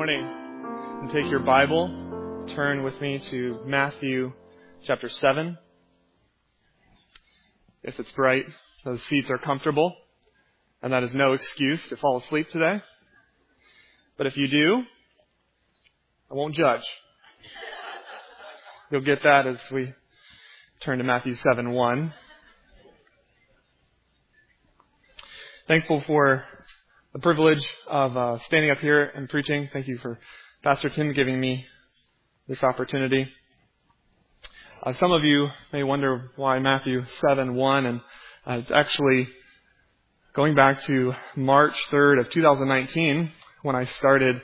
morning. And take your Bible, turn with me to Matthew chapter 7. If it's bright, those seats are comfortable, and that is no excuse to fall asleep today. But if you do, I won't judge. You'll get that as we turn to Matthew 7:1. Thankful for the privilege of standing up here and preaching. Thank you for Pastor Tim giving me this opportunity. Some of you may wonder why Matthew 7:1, and it's actually going back to March 3rd of 2019 when I started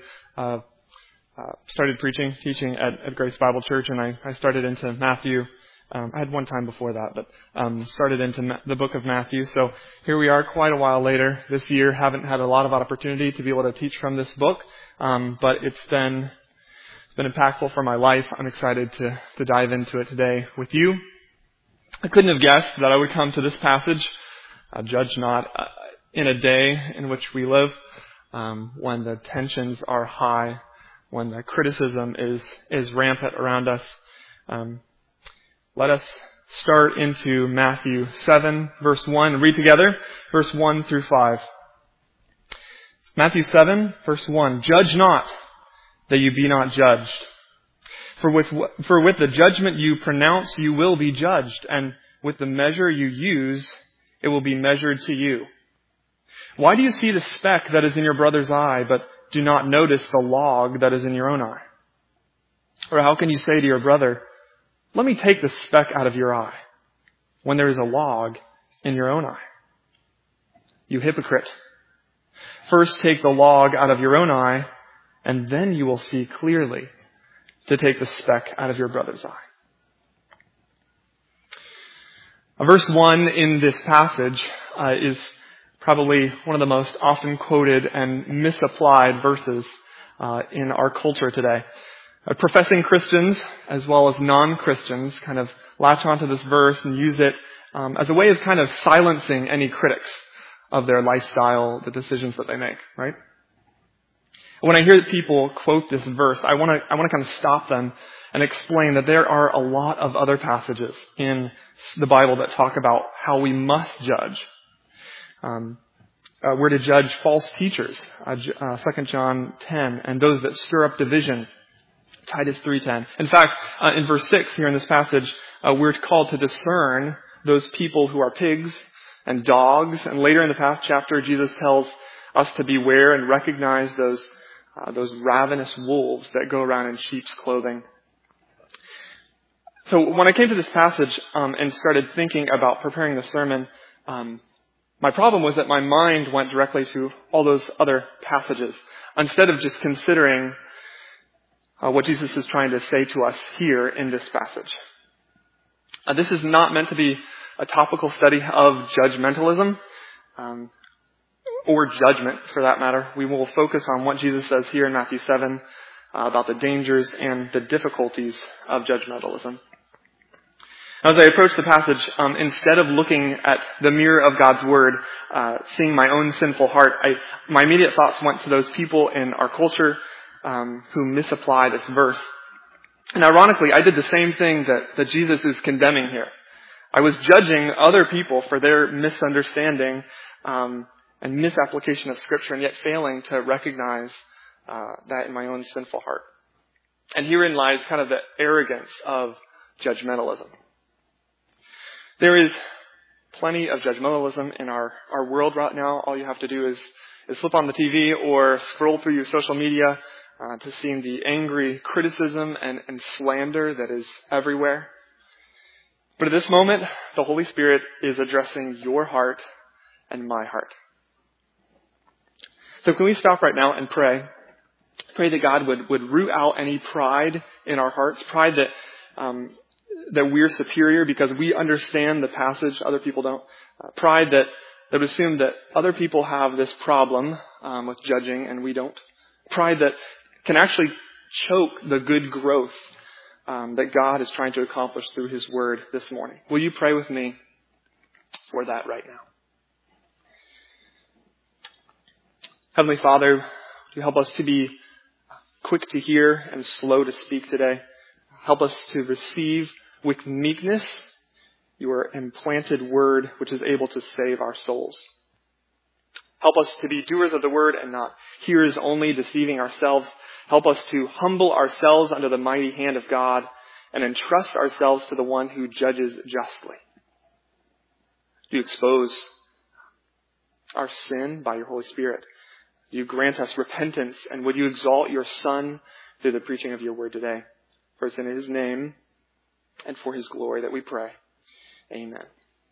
teaching at Grace Bible Church, and I started into Matthew. I had one time before that, but started into the book of Matthew. So here we are quite a while later this year. Haven't had a lot of opportunity to be able to teach from this book, but it's been impactful for my life. I'm excited to dive into it today with you. I couldn't have guessed that I would come to this passage, judge not, in a day in which we live, when the tensions are high, when the criticism is rampant around us. Let us start into Matthew 7, verse 1. Read together, verse 1 through 5. Matthew 7, verse 1. Judge not, that you be not judged. For with the judgment you pronounce, you will be judged, and with the measure you use, it will be measured to you. Why do you see the speck that is in your brother's eye, but do not notice the log that is in your own eye? Or how can you say to your brother, let me take the speck out of your eye, when there is a log in your own eye? You hypocrite. First take the log out of your own eye, and then you will see clearly to take the speck out of your brother's eye. Verse 1 in this passage is probably one of the most often quoted and misapplied verses in our culture today. Professing Christians, as well as non-Christians, kind of latch onto this verse and use it as a way of kind of silencing any critics of their lifestyle, the decisions that they make, right? When I hear people quote this verse, I want to kind of stop them and explain that there are a lot of other passages in the Bible that talk about how we must judge. We're to judge false teachers, 2 John 10, and those that stir up division, Titus 3:10. In fact, in verse 6 here in this passage, we're called to discern those people who are pigs and dogs. And later in the past chapter, Jesus tells us to beware and recognize those ravenous wolves that go around in sheep's clothing. So when I came to this passage and started thinking about preparing the sermon, my problem was that my mind went directly to all those other passages instead of just considering what Jesus is trying to say to us here in this passage. This is not meant to be a topical study of judgmentalism, or judgment for that matter. We will focus on what Jesus says here in Matthew 7 about the dangers and the difficulties of judgmentalism. As I approach the passage, instead of looking at the mirror of God's Word, seeing my own sinful heart, my immediate thoughts went to those people in our culture who misapply this verse. And ironically, I did the same thing that Jesus is condemning here. I was judging other people for their misunderstanding and misapplication of Scripture, and yet failing to recognize that in my own sinful heart. And herein lies kind of the arrogance of judgmentalism. There is plenty of judgmentalism in our world right now. All you have to do is flip on the TV or scroll through your social media to see the angry criticism and slander that is everywhere. But at this moment, the Holy Spirit is addressing your heart and my heart. So can we stop right now and pray? Pray that God would root out any pride in our hearts, pride that we're superior because we understand the passage, other people don't. Pride that would assume that other people have this problem with judging and we don't. Pride that can actually choke the good growth that God is trying to accomplish through His Word this morning. Will you pray with me for that right now? Heavenly Father, you help us to be quick to hear and slow to speak today. Help us to receive with meekness your implanted word, which is able to save our souls. Help us to be doers of the word and not hearers only, deceiving ourselves. Help us to humble ourselves under the mighty hand of God and entrust ourselves to the one who judges justly. Do you expose our sin by your Holy Spirit? Do you grant us repentance, and would you exalt your Son through the preaching of your word today? For it's in his name and for his glory that we pray. Amen.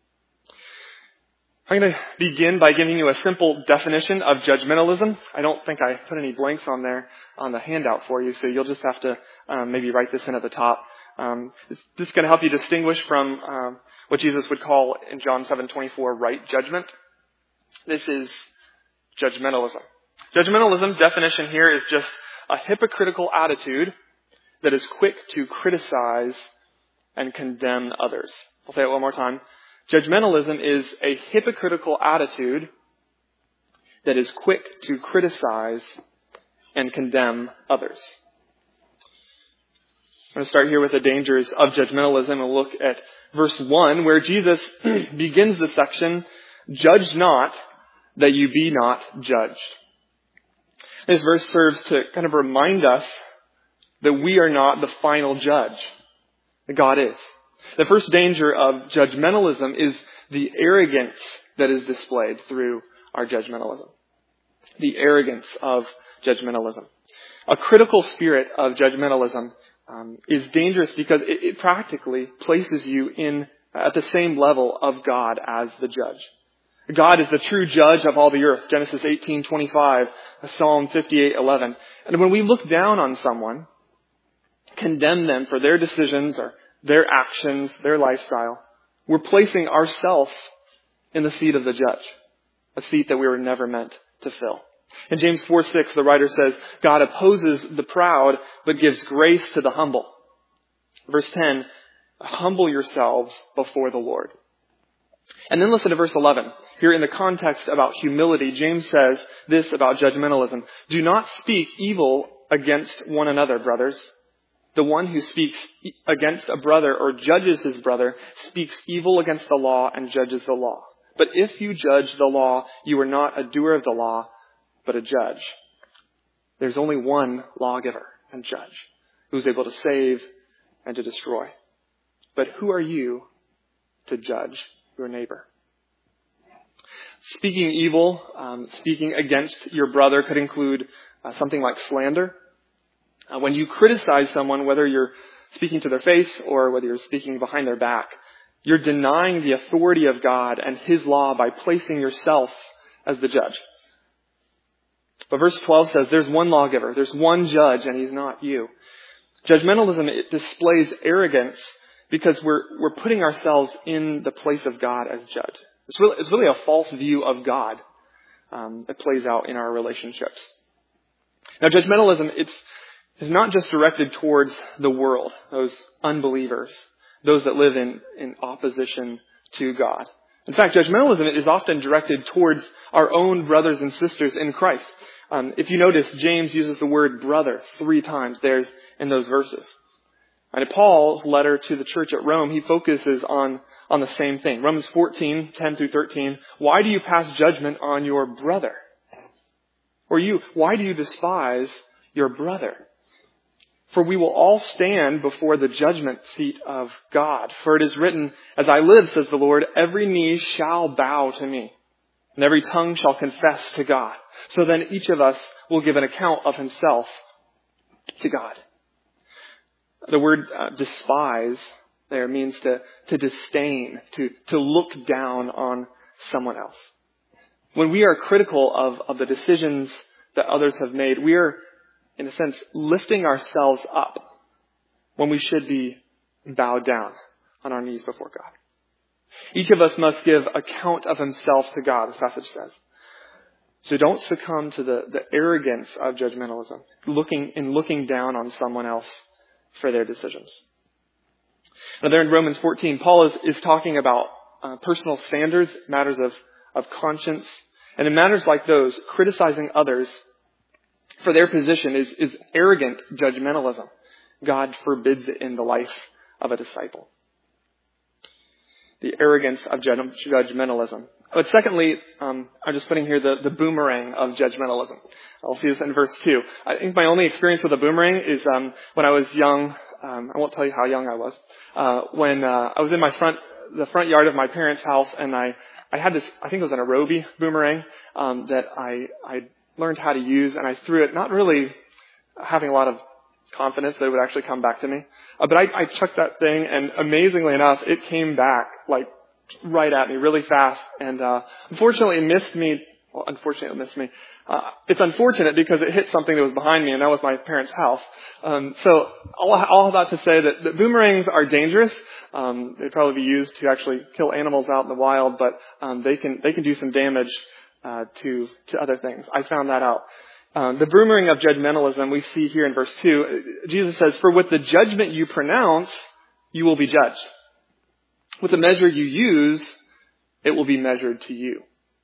I'm going to begin by giving you a simple definition of judgmentalism. I don't think I put any blanks on there on the handout for you, so you'll just have to maybe write this in at the top. This is going to help you distinguish from what Jesus would call in John 7:24 right judgment. This is judgmentalism. Judgmentalism, definition here, is just a hypocritical attitude that is quick to criticize and condemn others. I'll say it one more time. Judgmentalism is a hypocritical attitude that is quick to criticize and condemn others. I'm going to start here with the dangers of judgmentalism and look at verse 1, where Jesus begins the section, "Judge not, that you be not judged." This verse serves to kind of remind us that we are not the final judge. That God is. The first danger of judgmentalism is the arrogance that is displayed through our judgmentalism. The arrogance of judgmentalism. A critical spirit of judgmentalism is dangerous because it practically places you at the same level of God as the judge. God is the true judge of all the earth. Genesis 18:25, Psalm 58:11. And when we look down on someone, condemn them for their decisions or their actions, their lifestyle, we're placing ourselves in the seat of the judge, a seat that we were never meant to fill. In James 4:6, the writer says, God opposes the proud, but gives grace to the humble. Verse 10, humble yourselves before the Lord. And then listen to verse 11. Here in the context about humility, James says this about judgmentalism. Do not speak evil against one another, brothers. The one who speaks against a brother or judges his brother speaks evil against the law and judges the law. But if you judge the law, you are not a doer of the law, but a judge. There's only one lawgiver and judge who's able to save and to destroy. But who are you to judge your neighbor? Speaking evil, speaking against your brother could include something like slander. When you criticize someone, whether you're speaking to their face or whether you're speaking behind their back, you're denying the authority of God and his law by placing yourself as the judge. But verse 12 says there's one lawgiver, there's one judge, and he's not you. Judgmentalism, it displays arrogance because we're putting ourselves in the place of God as judge. It's really a false view of God that plays out in our relationships. Now, judgmentalism, it's not just directed towards the world, those unbelievers, those that live in opposition to God. In fact, judgmentalism is often directed towards our own brothers and sisters in Christ. If you notice, James uses the word brother 3 times there in those verses. And in Paul's letter to the church at Rome, he focuses on the same thing. Romans 14:10 through 13. Why do you pass judgment on your brother? Or why do you despise your brother? For we will all stand before the judgment seat of God. For it is written, as I live, says the Lord, every knee shall bow to me, and every tongue shall confess to God. So then each of us will give an account of himself to God. The word despise there means to disdain, to look down on someone else. When we are critical of the decisions that others have made, we are, in a sense, lifting ourselves up when we should be bowed down on our knees before God. Each of us must give account of himself to God, this passage says. So don't succumb to the arrogance of judgmentalism, looking down on someone else for their decisions. Now there in Romans 14, Paul is talking about personal standards, matters of conscience. And in matters like those, criticizing others for their position is arrogant judgmentalism. God forbids it in the life of a disciple. The arrogance of judgmentalism. But secondly, I'm just putting here the boomerang of judgmentalism. I'll see this in verse 2. I think my only experience with a boomerang is when I was young. I won't tell you how young I was. When I was in the front yard of my parents' house, and I had this, I think it was an Arobi boomerang that I learned how to use, and I threw it, not really having a lot of confidence that it would actually come back to me. But I chucked that thing, and amazingly enough, it came back like right at me really fast. And unfortunately, it missed me. Well, unfortunately, it missed me. It's unfortunate because it hit something that was behind me, and that was my parents' house. So all that to say that boomerangs are dangerous. They'd probably be used to actually kill animals out in the wild, but they can do some damage to other things. I found that out. The boomerang of judgmentalism we see here in verse 2. Jesus says, "For with the judgment you pronounce, you will be judged. With the measure you use, it will be measured to you."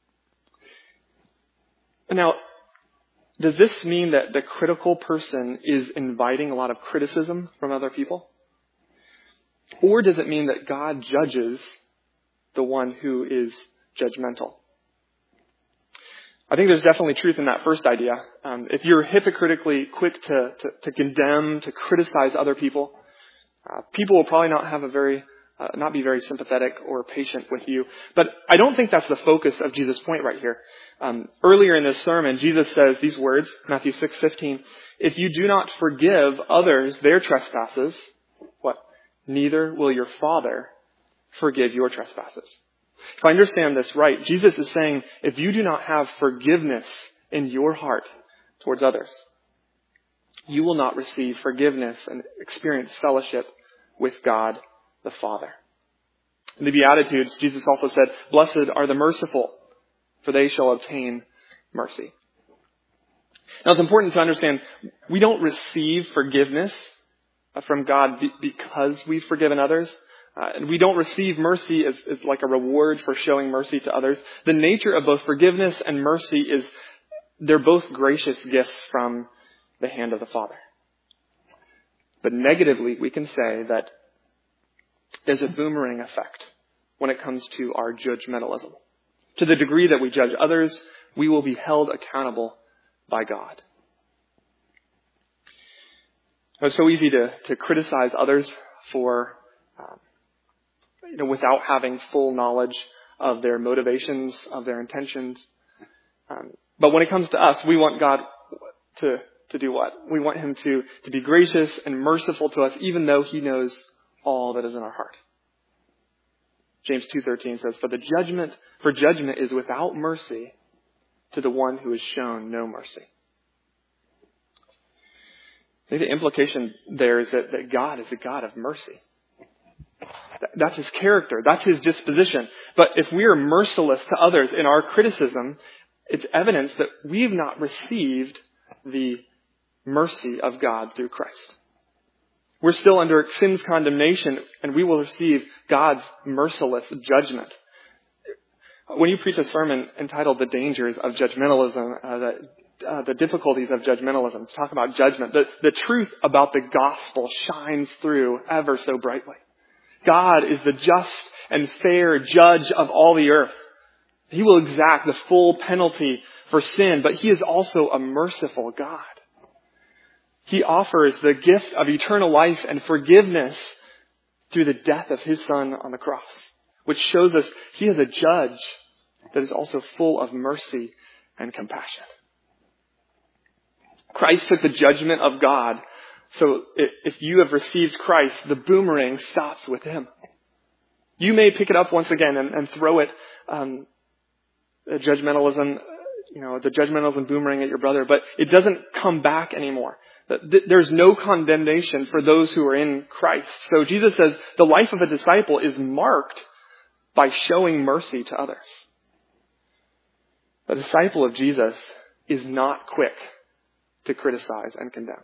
Now, does this mean that the critical person is inviting a lot of criticism from other people? Or does it mean that God judges the one who is judgmental? I think there's definitely truth in that first idea. If you're hypocritically quick to condemn, to criticize other people, people will probably not be very sympathetic or patient with you. But I don't think that's the focus of Jesus' point right here. Earlier in this sermon, Jesus says these words, Matthew 6:15, "If you do not forgive others their trespasses, neither will your Father forgive your trespasses." If I understand this right, Jesus is saying, if you do not have forgiveness in your heart towards others, you will not receive forgiveness and experience fellowship with God the Father. In the Beatitudes, Jesus also said, "Blessed are the merciful, for they shall obtain mercy." Now, it's important to understand, we don't receive forgiveness from God because we've forgiven others. And we don't receive mercy as like a reward for showing mercy to others. The nature of both forgiveness and mercy is they're both gracious gifts from the hand of the Father. But negatively, we can say that there's a boomerang effect when it comes to our judgmentalism. To the degree that we judge others, we will be held accountable by God. It's so easy to criticize others for without having full knowledge of their motivations, of their intentions. But when it comes to us, we want God to do what? We want Him to be gracious and merciful to us, even though He knows all that is in our heart. James 2:13 says, For judgment is without mercy to the one who has shown no mercy." I think the implication there is that God is a God of mercy. That's His character. That's His disposition. But if we are merciless to others in our criticism, it's evidence that we've not received the mercy of God through Christ. We're still under sin's condemnation, and we will receive God's merciless judgment. When you preach a sermon entitled "The Dangers of Judgmentalism," the difficulties of judgmentalism, talk about judgment, the truth about the gospel shines through ever so brightly. God is the just and fair judge of all the earth. He will exact the full penalty for sin, but He is also a merciful God. He offers the gift of eternal life and forgiveness through the death of His Son on the cross, which shows us He is a judge that is also full of mercy and compassion. Christ took the judgment of God. So if you have received Christ, the boomerang stops with Him. You may pick it up once again and throw it, the judgmentalism boomerang at your brother, but it doesn't come back anymore. There's no condemnation for those who are in Christ. So Jesus says the life of a disciple is marked by showing mercy to others. A disciple of Jesus is not quick to criticize and condemn.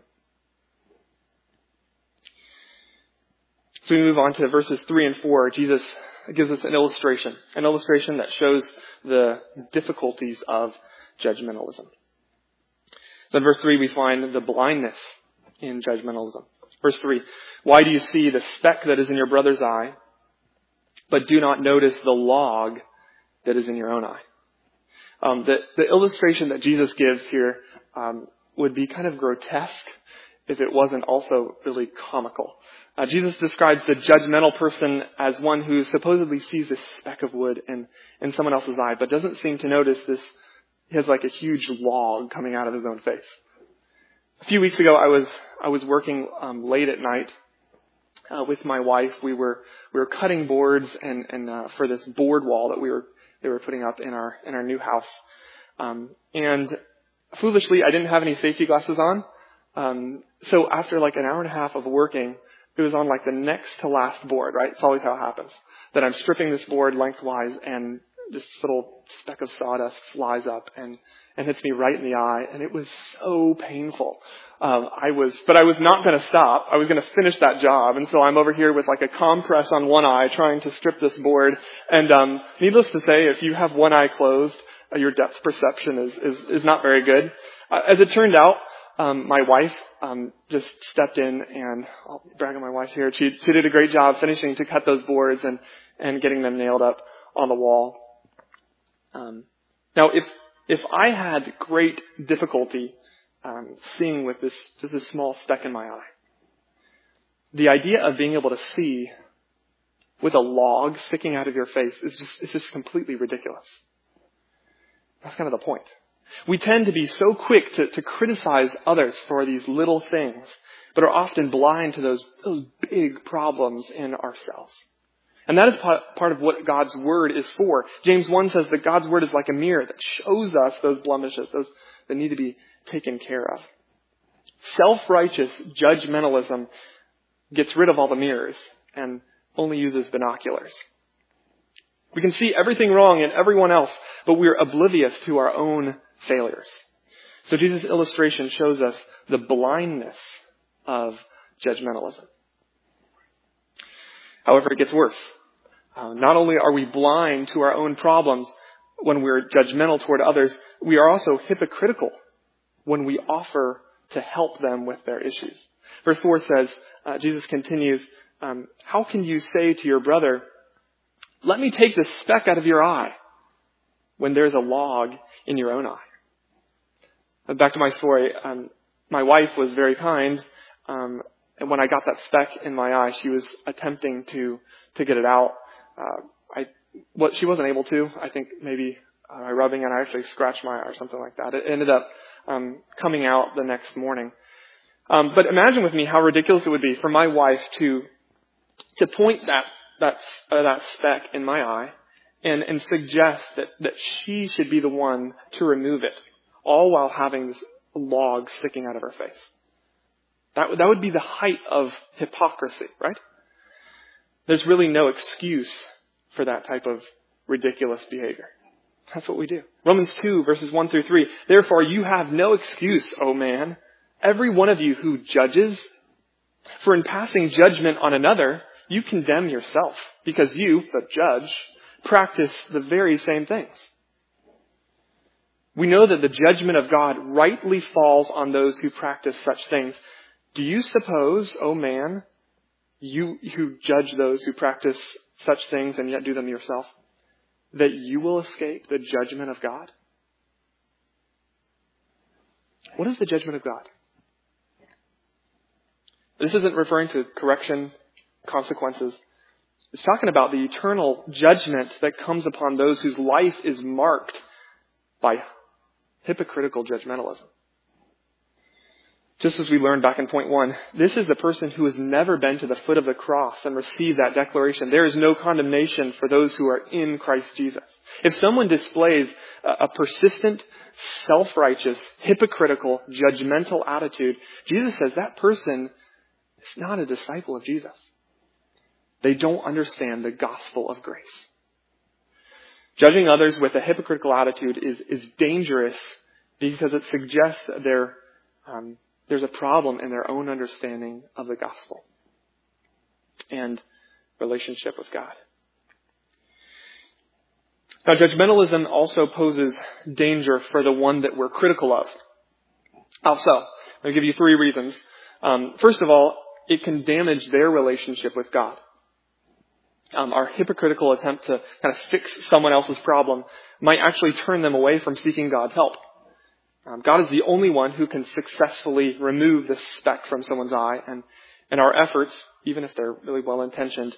So we move on to verses 3 and 4. Jesus gives us an illustration that shows the difficulties of judgmentalism. Then verse 3, we find the blindness in judgmentalism. Verse 3, why do you see the speck that is in your brother's eye, but do not notice the log that is in your own eye? The illustration that Jesus gives here would be kind of grotesque if it wasn't also really comical. Jesus describes the judgmental person as one who supposedly sees this speck of wood in someone else's eye, but doesn't seem to notice this. He has like a huge log coming out of his own face. A few weeks ago, I was working late at night with my wife. We were cutting boards and for this board wall that they were putting up in our new house. And foolishly, I didn't have any safety glasses on. So after like an hour and a half of working, it was on like the next to last board, right? It's always how it happens. That I'm stripping this board lengthwise and this little speck of sawdust flies up and hits me right in the eye. And it was so painful. I was not going to stop. I was going to finish that job. And so I'm over here with like a compress on one eye trying to strip this board. And, needless to say, if you have one eye closed, your depth perception is not very good. As it turned out, my wife just stepped in, and I'll brag on my wife here. She did a great job finishing to cut those boards and getting them nailed up on the wall. Now, if I had great difficulty seeing with this small speck in my eye, the idea of being able to see with a log sticking out of your face is just completely ridiculous. That's kind of the point. We tend to be so quick to criticize others for these little things, but are often blind to those big problems in ourselves. And that is part of what God's Word is for. James 1 says that God's Word is like a mirror that shows us those blemishes, those that need to be taken care of. Self-righteous judgmentalism gets rid of all the mirrors and only uses binoculars. We can see everything wrong in everyone else, but we're oblivious to our own failures. So Jesus' illustration shows us the blindness of judgmentalism. However, it gets worse. Not only are we blind to our own problems when we're judgmental toward others, we are also hypocritical when we offer to help them with their issues. Verse 4 says, Jesus continues, how can you say to your brother, let me take the speck out of your eye, when there's a log in your own eye? Back to my story. My wife was very kind, and when I got that speck in my eye, she was attempting to get it out. She wasn't able to. I think maybe by rubbing it, I actually scratched my eye or something like that. It ended up coming out the next morning. But imagine with me how ridiculous it would be for my wife to point that speck in my eye and suggest that she should be the one to remove it, all while having this log sticking out of her face. That would be the height of hypocrisy, right? There's really no excuse for that type of ridiculous behavior. That's what we do. Romans 2, verses 1 through 3. Therefore, you have no excuse, O man, every one of you who judges. For in passing judgment on another, you condemn yourself, because you, the judge, practice the very same things. We know that the judgment of God rightly falls on those who practice such things. Do you suppose, O man, you who judge those who practice such things and yet do them yourself, that you will escape the judgment of God? What is the judgment of God? This isn't referring to correction, consequences. It's talking about the eternal judgment that comes upon those whose life is marked by hypocritical judgmentalism. Just as we learned back in point 1, this is the person who has never been to the foot of the cross and received that declaration. There is no condemnation for those who are in Christ Jesus. If someone displays a persistent, self-righteous, hypocritical, judgmental attitude, Jesus says that person is not a disciple of Jesus. They don't understand the gospel of grace. Judging others with a hypocritical attitude is dangerous because it suggests that there's a problem in their own understanding of the gospel and relationship with God. Now, judgmentalism also poses danger for the one that we're critical of. How so? I'll give you 3 reasons. First of all, it can damage their relationship with God. Our hypocritical attempt to kind of fix someone else's problem might actually turn them away from seeking God's help. God is the only one who can successfully remove the speck from someone's eye, and our efforts, even if they're really well-intentioned,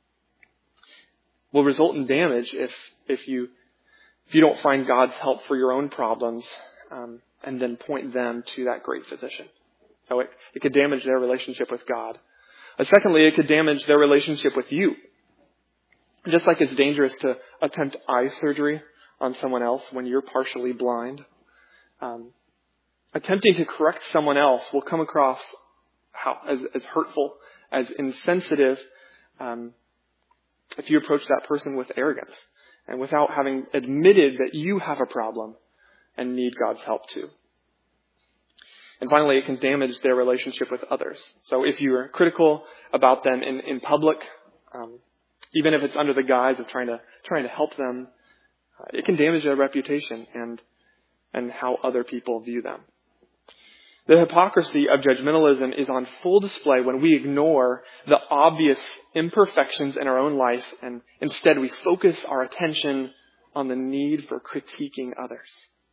will result in damage if you don't find God's help for your own problems and then point them to that great physician. So it could damage their relationship with God. Secondly, it could damage their relationship with you. Just like it's dangerous to attempt eye surgery on someone else when you're partially blind, attempting to correct someone else will come across as hurtful, as insensitive, if you approach that person with arrogance and without having admitted that you have a problem and need God's help too. And finally, it can damage their relationship with others. So if you are critical about them in public, even if it's under the guise of trying to help them, it can damage their reputation and how other people view them. The hypocrisy of judgmentalism is on full display when we ignore the obvious imperfections in our own life and instead we focus our attention on the need for critiquing others.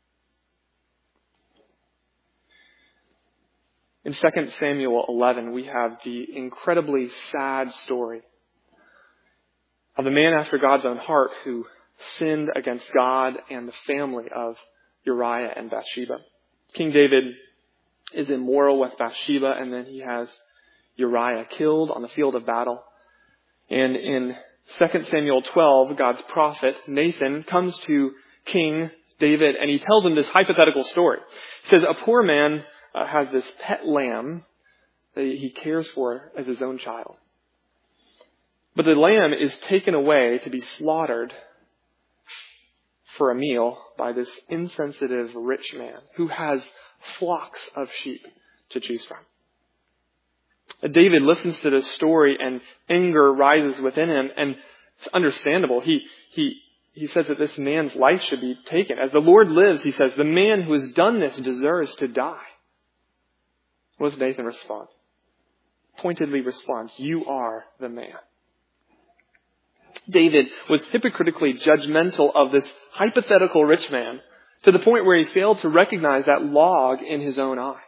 In 2 Samuel 11, we have the incredibly sad story of the man after God's own heart who sinned against God and the family of Uriah and Bathsheba. King David is immoral with Bathsheba, and then he has Uriah killed on the field of battle. And in 2 Samuel 12, God's prophet, Nathan, comes to King David, and he tells him this hypothetical story. He says, a poor man has this pet lamb that he cares for as his own child. But the lamb is taken away to be slaughtered for a meal by this insensitive rich man who has flocks of sheep to choose from. David listens to this story and anger rises within him, and it's understandable. He says that this man's life should be taken. As the Lord lives, he says, the man who has done this deserves to die. What does Nathan respond? Pointedly responds, you are the man. David was hypocritically judgmental of this hypothetical rich man to the point where he failed to recognize that log in his own eye.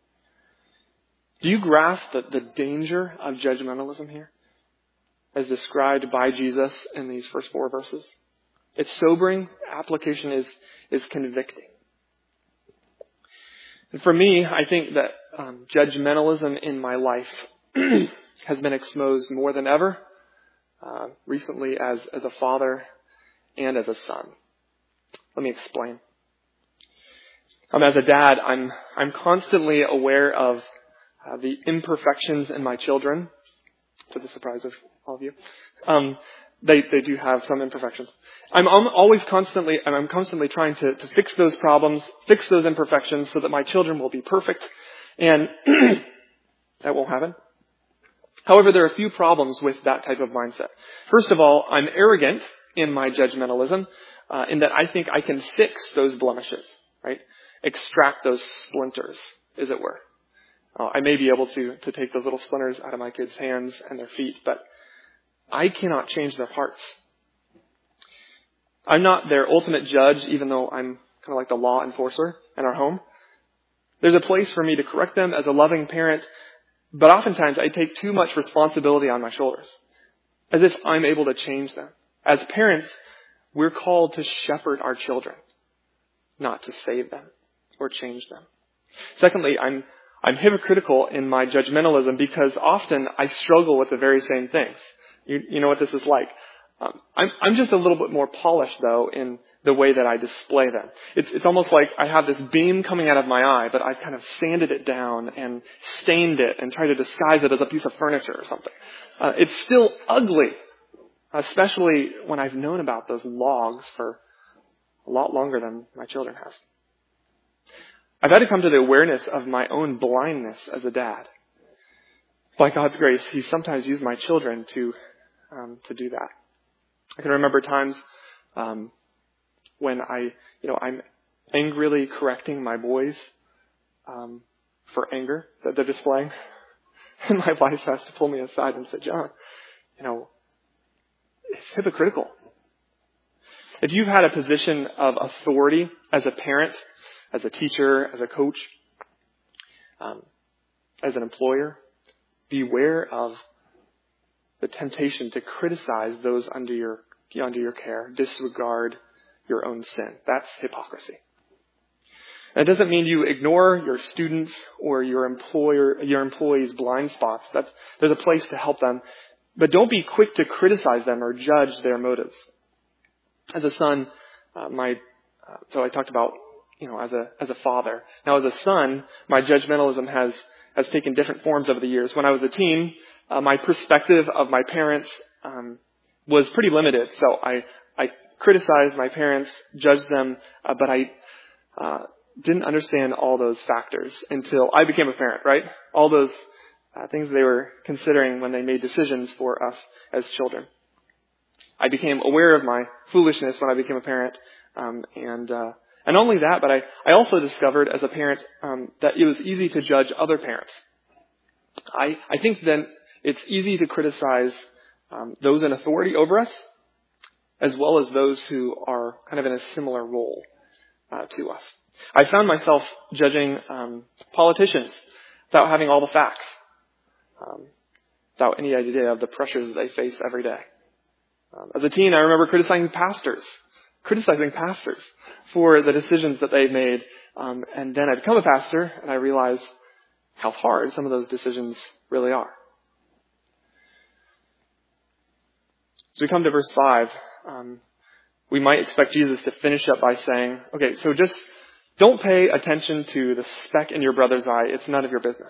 Do you grasp the danger of judgmentalism here as described by Jesus in these first 4 verses? It's sobering. Application is convicting. And for me, I think that judgmentalism in my life has been exposed more than ever, recently as a father and as a son. Let me explain. As a dad, I'm constantly aware of the imperfections in my children, to the surprise of all of you. They do have some imperfections. I'm constantly trying to fix those problems, fix those imperfections so that my children will be perfect. And that won't happen. However, there are a few problems with that type of mindset. First of all, I'm arrogant in my judgmentalism, in that I think I can fix those blemishes, right? Extract those splinters, as it were. I may be able to take those little splinters out of my kids' hands and their feet, but I cannot change their hearts. I'm not their ultimate judge, even though I'm kind of like the law enforcer in our home. There's a place for me to correct them as a loving parent, but oftentimes I take too much responsibility on my shoulders, as if I'm able to change them. As parents, we're called to shepherd our children, not to save them or change them. Secondly, I'm hypocritical in my judgmentalism because often I struggle with the very same things. You know what this is like. I'm just a little bit more polished, though, in the way that I display them. It's almost like I have this beam coming out of my eye, but I've kind of sanded it down and stained it and tried to disguise it as a piece of furniture or something. It's still ugly, especially when I've known about those logs for a lot longer than my children have. I've had to come to the awareness of my own blindness as a dad. By God's grace, He's sometimes used my children to do that. I can remember times when I'm angrily correcting my boys for anger that they're displaying. And my wife has to pull me aside and say, John, it's hypocritical. If you've had a position of authority as a parent, as a teacher, as a coach, as an employer, beware of the temptation to criticize those under your care, disregard your own sin. That's hypocrisy. That doesn't mean you ignore your students or your employees' blind spots. There's a place to help them. But don't be quick to criticize them or judge their motives. As a son, so I talked about, as a father. Now as a son, my judgmentalism has taken different forms over the years. When I was a teen, my perspective of my parents was pretty limited. So I criticized my parents, judged them, but I didn't understand all those factors until I became a parent, right? All those things they were considering when they made decisions for us as children. I became aware of my foolishness when I became a parent, and not only that, but I also discovered as a parent that it was easy to judge other parents. I think then it's easy to criticize those in authority over us, as well as those who are kind of in a similar role to us. I found myself judging politicians without having all the facts, without any idea of the pressures that they face every day. As a teen, I remember criticizing pastors for the decisions that they made. And then I become a pastor, and I realize how hard some of those decisions really are. So we come to verse 5. We might expect Jesus to finish up by saying, okay, so just don't pay attention to the speck in your brother's eye. It's none of your business.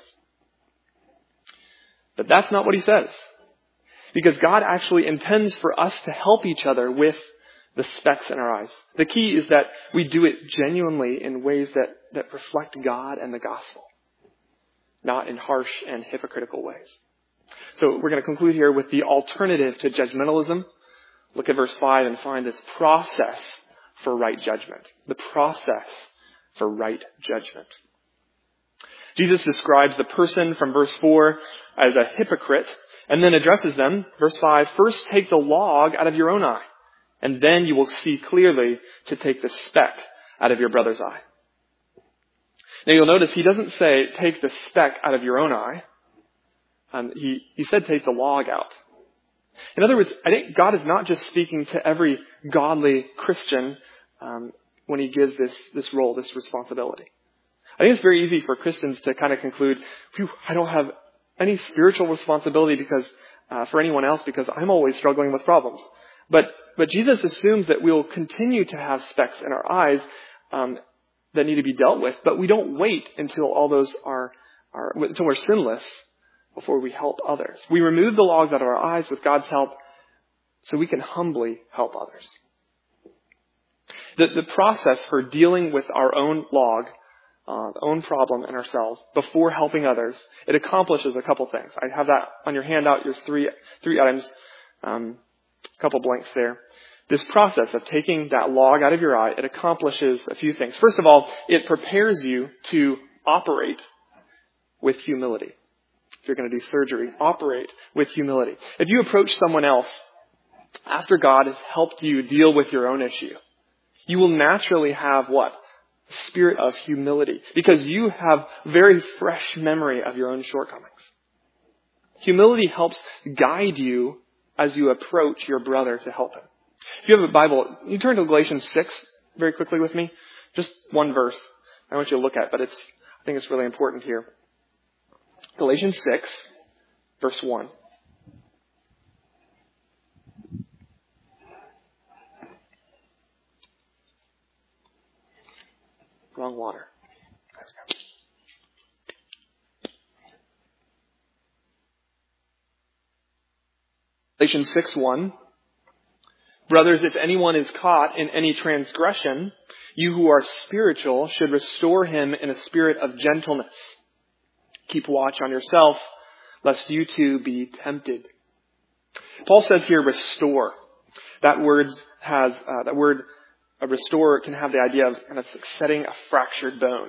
But that's not what he says. Because God actually intends for us to help each other with the specks in our eyes. The key is that we do it genuinely in ways that reflect God and the gospel, not in harsh and hypocritical ways. So we're going to conclude here with the alternative to judgmentalism. Look at verse 5 and find this process for right judgment. The process for right judgment. Jesus describes the person from verse 4 as a hypocrite and then addresses them. Verse 5, first take the log out of your own eye, and then you will see clearly to take the speck out of your brother's eye. Now you'll notice he doesn't say take the speck out of your own eye. He said take the log out. In other words, I think God is not just speaking to every godly Christian when he gives this role, this responsibility. I think it's very easy for Christians to kind of conclude, I don't have any spiritual responsibility for anyone else because I'm always struggling with problems. But Jesus assumes that we'll continue to have specks in our eyes that need to be dealt with, but we don't wait until all those until we're sinless before we help others. We remove the logs out of our eyes with God's help so we can humbly help others. The process for dealing with our own log, own problem in ourselves before helping others, it accomplishes a couple things. I have that on your handout. There's three items, a couple blanks there. This process of taking that log out of your eye, it accomplishes a few things. First of all, it prepares you to operate with humility. If you're going to do surgery, operate with humility. If you approach someone else after God has helped you deal with your own issue, you will naturally have what? A spirit of humility, because you have very fresh memory of your own shortcomings. Humility helps guide you as you approach your brother to help him. If you have a Bible, you turn to Galatians 6 very quickly with me. Just one verse I want you to look at, but I think it's really important here. Galatians 6, verse 1. Wrong water. There we go. Galatians 6:1. Brothers, if anyone is caught in any transgression, you who are spiritual should restore him in a spirit of gentleness. Keep watch on yourself, lest you too be tempted. Paul says here, restore. That word restore can have the idea of kind of setting a fractured bone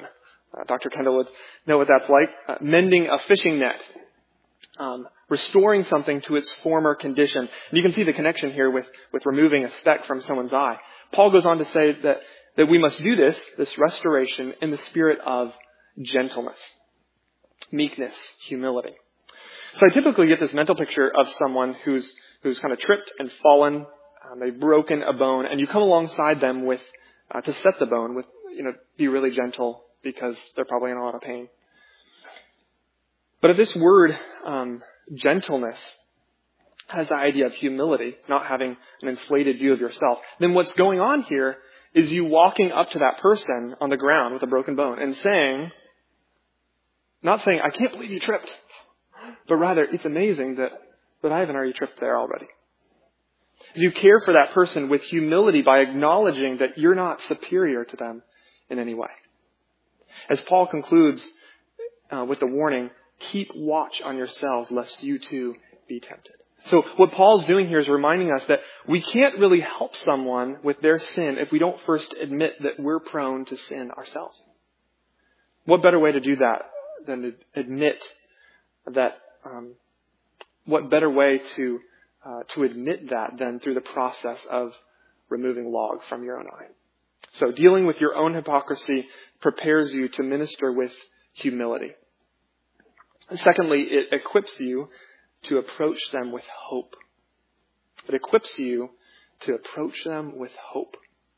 Dr. Kendall would know what that's like. Mending a fishing net. Restoring something to its former condition. And you can see the connection here with removing a speck from someone's eye. Paul goes on to say that we must do this restoration, in the spirit of gentleness, meekness, humility. So I typically get this mental picture of someone who's kind of tripped and fallen, they've broken a bone, and you come alongside them with to set the bone with, be really gentle because they're probably in a lot of pain. But if this word, gentleness, has the idea of humility, not having an inflated view of yourself, then what's going on here is you walking up to that person on the ground with a broken bone and saying, not saying, I can't believe you tripped, but rather, it's amazing that I haven't already tripped there already. You care for that person with humility by acknowledging that you're not superior to them in any way. As Paul concludes with the warning, keep watch on yourselves lest you too be tempted. So what Paul's doing here is reminding us that we can't really help someone with their sin if we don't first admit that we're prone to sin ourselves. What better way to do that than to admit that? What better way to admit that than through the process of removing log from your own eye? So dealing with your own hypocrisy prepares you to minister with humility. Secondly, it equips you to approach them with hope. It equips you to approach them with hope.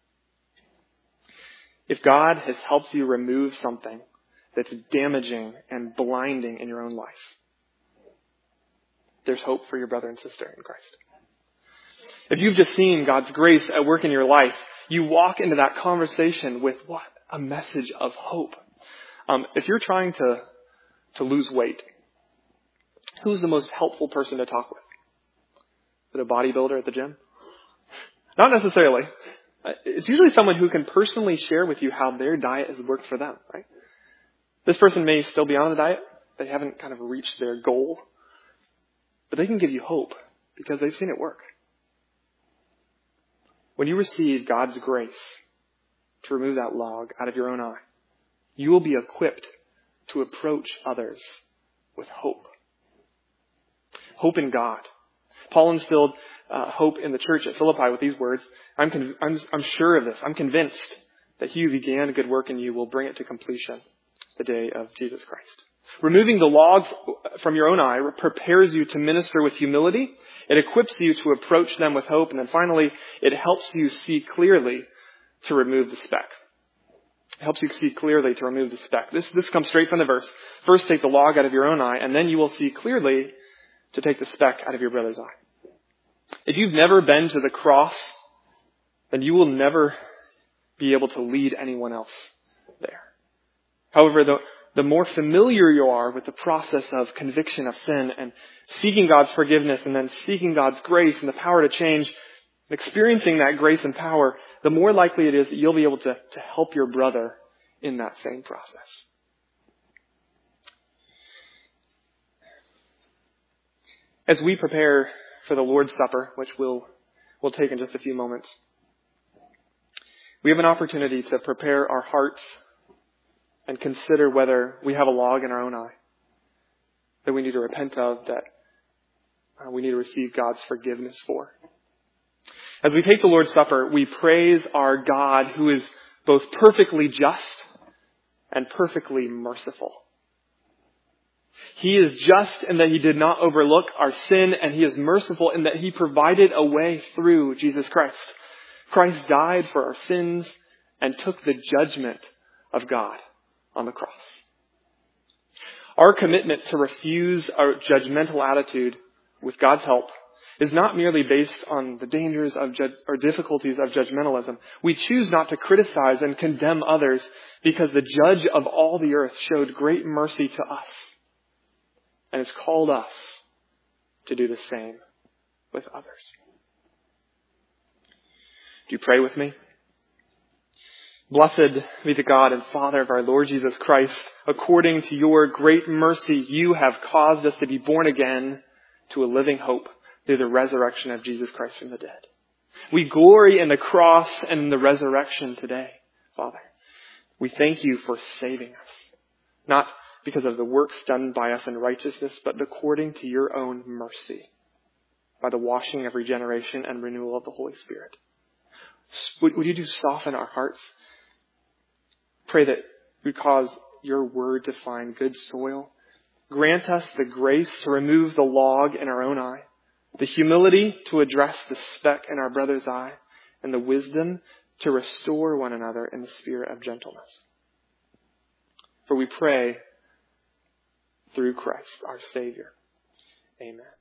If God has helped you remove something that's damaging and blinding in your own life, there's hope for your brother and sister in Christ. If you've just seen God's grace at work in your life, you walk into that conversation with what? A message of hope. If you're trying to lose weight, who's the most helpful person to talk with? Is it a bodybuilder at the gym? Not necessarily. It's usually someone who can personally share with you how their diet has worked for them, right? This person may still be on the diet. They haven't kind of reached their goal. But they can give you hope because they've seen it work. When you receive God's grace to remove that log out of your own eye, you will be equipped to approach others with hope. Hope in God. Paul instilled hope in the church at Philippi with these words. I'm sure of this. I'm convinced that he who began a good work in you will bring it to completion the day of Jesus Christ. Removing the log from your own eye prepares you to minister with humility. It equips you to approach them with hope. And then finally, it helps you see clearly to remove the speck. It helps you see clearly to remove the speck. This comes straight from the verse. First take the log out of your own eye, and then you will see clearly to take the speck out of your brother's eye. If you've never been to the cross, then you will never be able to lead anyone else there. However, the more familiar you are with the process of conviction of sin and seeking God's forgiveness and then seeking God's grace and the power to change, experiencing that grace and power, the more likely it is that you'll be able to help your brother in that same process. As we prepare for the Lord's Supper, which we'll take in just a few moments, we have an opportunity to prepare our hearts and consider whether we have a log in our own eye that we need to repent of, that we need to receive God's forgiveness for. As we take the Lord's Supper, we praise our God who is both perfectly just and perfectly merciful. He is just in that he did not overlook our sin, and he is merciful in that he provided a way through Jesus Christ. Christ died for our sins and took the judgment of God on the cross. Our commitment to refuse our judgmental attitude with God's help is not merely based on the dangers of or difficulties of judgmentalism. We choose not to criticize and condemn others because the judge of all the earth showed great mercy to us and has called us to do the same with others. Do you pray with me? Blessed be the God and Father of our Lord Jesus Christ. According to your great mercy, you have caused us to be born again to a living hope through the resurrection of Jesus Christ from the dead. We glory in the cross and in the resurrection today, Father. We thank you for saving us. not because of the works done by us in righteousness, but according to your own mercy, by the washing of regeneration and renewal of the Holy Spirit. Would you soften our hearts? Pray that we cause your word to find good soil. Grant us the grace to remove the log in our own eye, the humility to address the speck in our brother's eye, and the wisdom to restore one another in the spirit of gentleness. For we pray through Christ, our Savior. Amen.